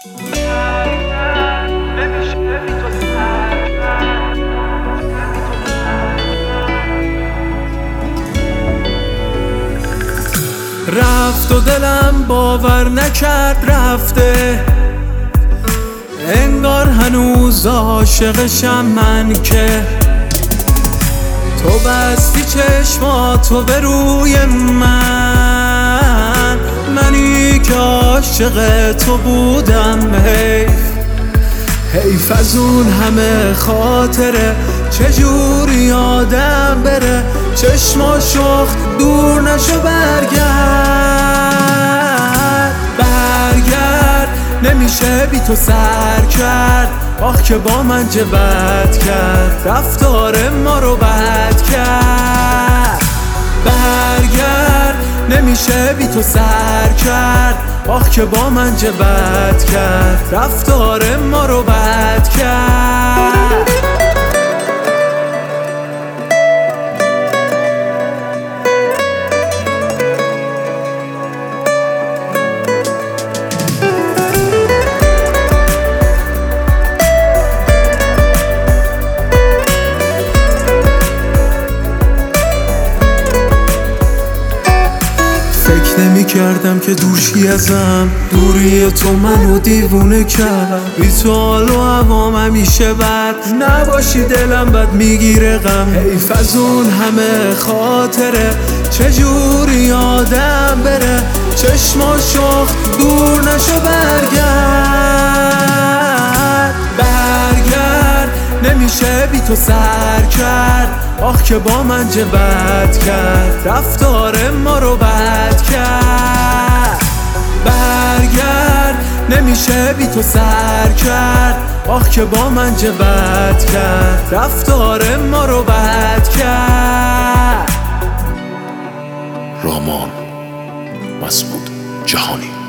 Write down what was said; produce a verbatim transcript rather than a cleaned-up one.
رفت و دلم باور نکرد رفته، انگار هنوز عاشقشم من که تو بستی چشماتو به روی من، منی که عاشق تو بودم. حیف حیف از اون همه خاطره، چجوری یادم بره، چشما شخت دور نشو برگرد. برگرد نمیشه بی تو سر کرد، آخ که با من چه بد کرد، رفتار ما رو بد کرد. برگرد نمیشه بی تو سر کرد، آخ که با من چه بد کرد، رفتار ما رو بد کرد. نمی کردم که دورشی ازم، دوری تو منو دیوونه کرد. بی تو حال و هوام همیشه بد، نباشی دلم بد میگیره غم. حیف از اون همه خاطره، چجوری یادم بره، چشما شخت دور نشو برگرد. برگرد نمیشه بی تو سر کرد، آخ که با من چه بد کرد، رفتار ما رو بد کرد. برگرد نمیشه بی تو سر کرد، آخ که با من چه بد کرد، رفتار ما رو بد کرد. رامان مسعود جهانی.